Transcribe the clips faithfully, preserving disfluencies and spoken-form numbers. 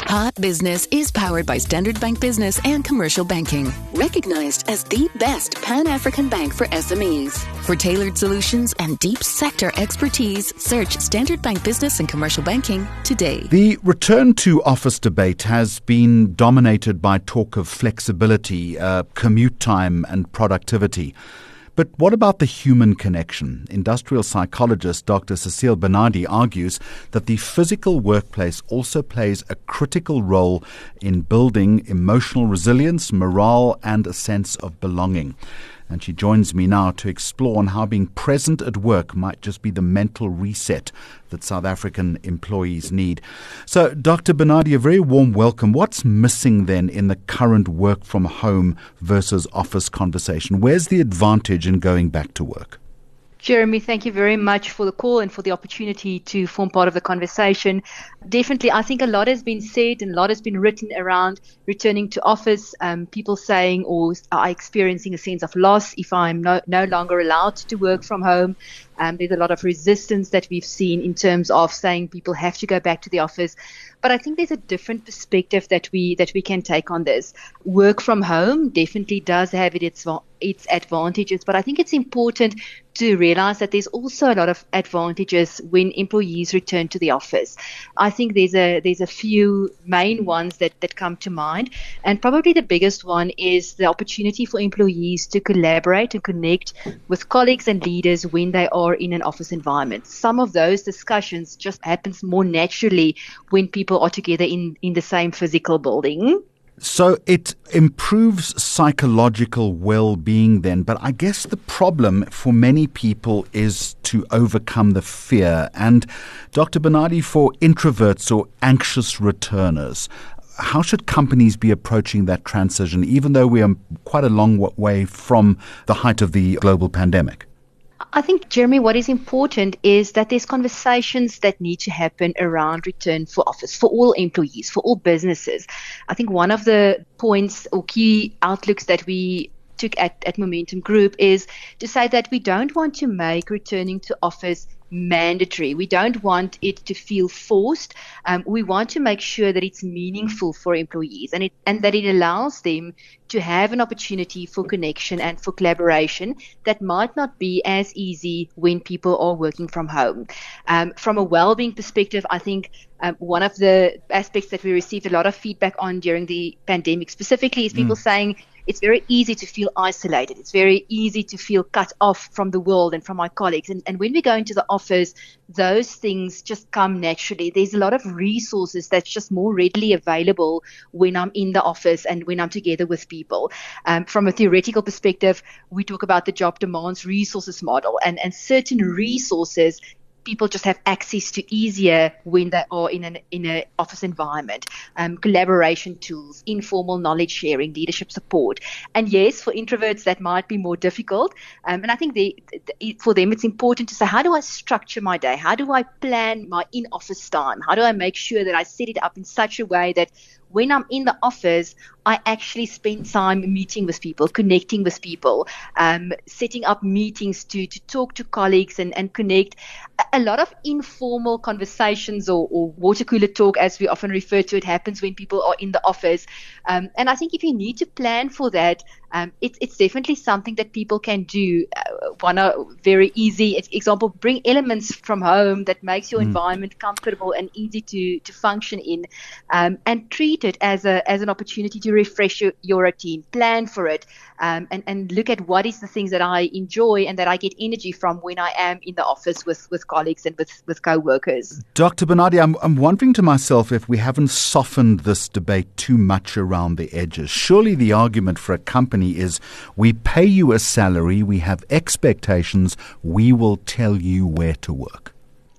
Hot Business is powered by Standard Bank Business and Commercial Banking, recognized as the best Pan-African bank for S M Es. For tailored solutions and deep sector expertise, search Standard Bank Business and Commercial Banking today. The return to office debate has been dominated by talk of flexibility, uh, commute time and productivity. But what about the human connection? Industrial psychologist Doctor Cecile Bernardi argues that the physical workplace also plays a critical role in building emotional resilience, morale, and a sense of belonging. And she joins me now to explore on how being present at work might just be the mental reset that South African employees need. So, Doctor Bernardi, a very warm welcome. What's missing then in the current work from home versus office conversation? Where's the advantage in going back to work? Jeremy, thank you very much for the call and for the opportunity to form part of the conversation. Definitely, I think a lot has been said and a lot has been written around returning to office, um, people saying or are experiencing a sense of loss if I'm no, no longer allowed to work from home. Um, there's a lot of resistance that we've seen in terms of saying people have to go back to the office. But I think there's a different perspective that we that we can take on this. Work from home definitely does have it, its its advantages, but I think it's important to realize that there's also a lot of advantages when employees return to the office. I think there's a there's a few main ones that, that come to mind, and probably the biggest one is the opportunity for employees to collaborate and connect with colleagues and leaders when they are in an office environment. Some of those discussions just happens more naturally when people are together in, in the same physical building. So it improves psychological well-being then, but I guess the problem for many people is to overcome the fear. And Doctor Bernardi, for introverts or anxious returners, how should companies be approaching that transition, even though we are quite a long way from the height of the global pandemic? I think, Jeremy, what is important is that there's conversations that need to happen around return for office for all employees, for all businesses. I think one of the points or key outlooks that we took at, at Momentum Group is to say that we don't want to make returning to office mandatory. We don't want it to feel forced. Um, we want to make sure that it's meaningful for employees and it and that it allows them to have an opportunity for connection and for collaboration that might not be as easy when people are working from home. Um, from a well-being perspective, I think um, one of the aspects that we received a lot of feedback on during the pandemic specifically is people mm. saying it's very easy to feel isolated. It's very easy to feel cut off from the world and from my colleagues. And, and when we go into the office, those things just come naturally. There's a lot of resources that's just more readily available when I'm in the office and when I'm together with people. Um, from a theoretical perspective, we talk about the job demands resources model, and, and certain resources people just have access to easier when they are in an in an office environment. Um, collaboration tools, informal knowledge sharing, leadership support. And yes, for introverts, that might be more difficult. Um, and I think they, for them, it's important to say, how do I structure my day? How do I plan my in-office time? How do I make sure that I set it up in such a way that when I'm in the office, I actually spend time meeting with people, connecting with people, um, setting up meetings to to talk to colleagues and, and connect. A lot of informal conversations or, or water cooler talk, as we often refer to it, happens when people are in the office. Um, and I think if you need to plan for that, um, it, it's definitely something that people can do. Uh, one uh, very easy example, bring elements from home that makes your mm. environment comfortable and easy to, to function in, um, and treat it as a as an opportunity to refresh your, your routine, plan for it, um, and, and look at what is the things that I enjoy and that I get energy from when I am in the office with, with colleagues and with, with co-workers. Doctor Bernardi, I'm, I'm wondering to myself if we haven't softened this debate too much around the edges. Surely the argument for a company is we pay you a salary, we have expectations, we will tell you where to work.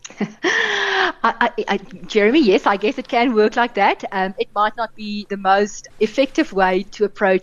I, I, I, Jeremy, yes, I guess it can work like that. Um, it might not be the most effective way to approach it.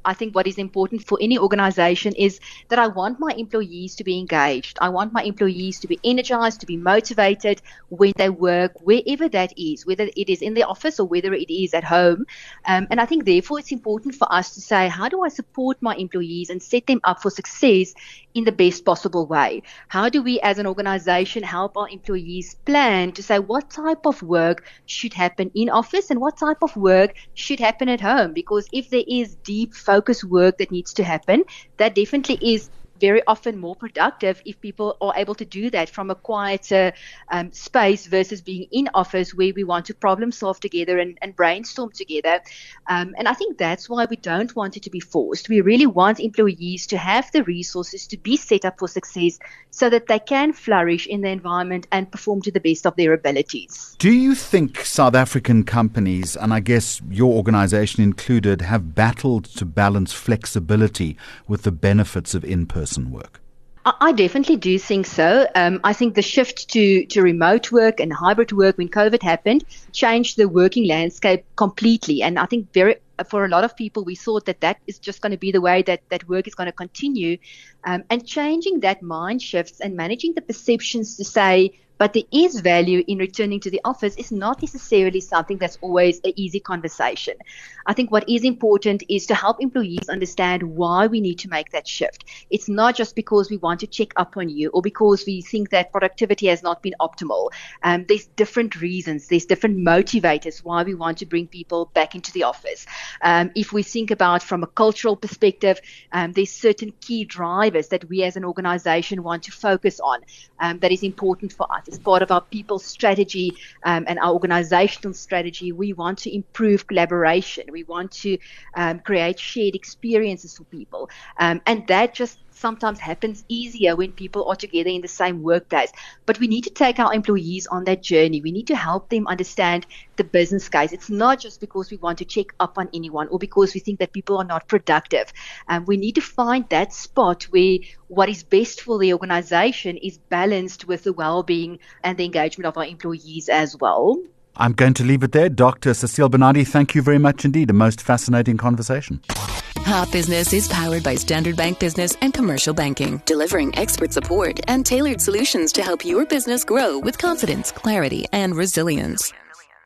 I think what is important for any organization is that I want my employees to be engaged. I want my employees to be energized, to be motivated when they work, wherever that is, whether it is in the office or whether it is at home. Um, and I think, therefore, it's important for us to say, how do I support my employees and set them up for success in the best possible way? How do we as an organization help our employees plan to say what type of work should happen in office and what type of work should happen at home? Because if there is deep focus work that needs to happen, that definitely is very often more productive if people are able to do that from a quieter um, space versus being in office where we want to problem solve together and, and brainstorm together. Um, and I think that's why we don't want it to be forced. We really want employees to have the resources to be set up for success so that they can flourish in the environment and perform to the best of their abilities. Do you think South African companies, and I guess your organization included, have battled to balance flexibility with the benefits of in-person work? I definitely do think so. Um, I think the shift to, to remote work and hybrid work when COVID happened changed the working landscape completely. And I think very for a lot of people, we thought that that is just going to be the way that, that work is going to continue. Um, and changing that mind shifts and managing the perceptions to say, but there is value in returning to the office is not necessarily something that's always an easy conversation. I think what is important is to help employees understand why we need to make that shift. It's not just because we want to check up on you or because we think that productivity has not been optimal. Um, there's different reasons. There's different motivators why we want to bring people back into the office. Um, if we think about from a cultural perspective, um, there's certain key drivers that we as an organization want to focus on um, that is important for us. As part of our people strategy um, and our organizational strategy, we want to improve collaboration. We want to um, create shared experiences for people. Um, and that just sometimes happens easier when people are together in the same workplace. But we need to take our employees on that journey. We need to help them understand the business case. It's not just because we want to check up on anyone or because we think that people are not productive. Um, we need to find that spot where what is best for the organization is balanced with the well-being and the engagement of our employees as well. I'm going to leave it there. Doctor Cecile Bernardi, thank you very much indeed. A most fascinating conversation. Our Business is powered by Standard Bank Business and Commercial Banking, delivering expert support and tailored solutions to help your business grow with confidence, clarity, and resilience.